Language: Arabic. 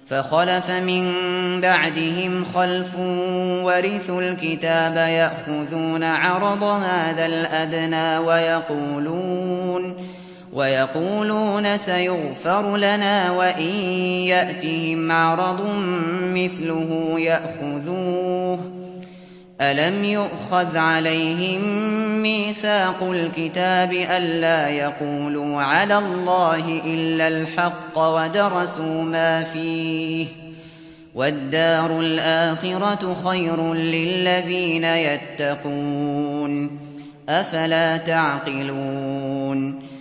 فخلف من بعدهم خلف ورثوا الكتاب يأخذون عرض هذا الأدنى ويقولون سيغفر لنا وإن يأتهم عرض مثله يأخذوه. ألم يؤخذ عليهم ميثاق الكتاب ألا يقولوا على الله إلا الحق ودرسوا ما فيه والدار الآخرة خير للذين يتقون أفلا تعقلون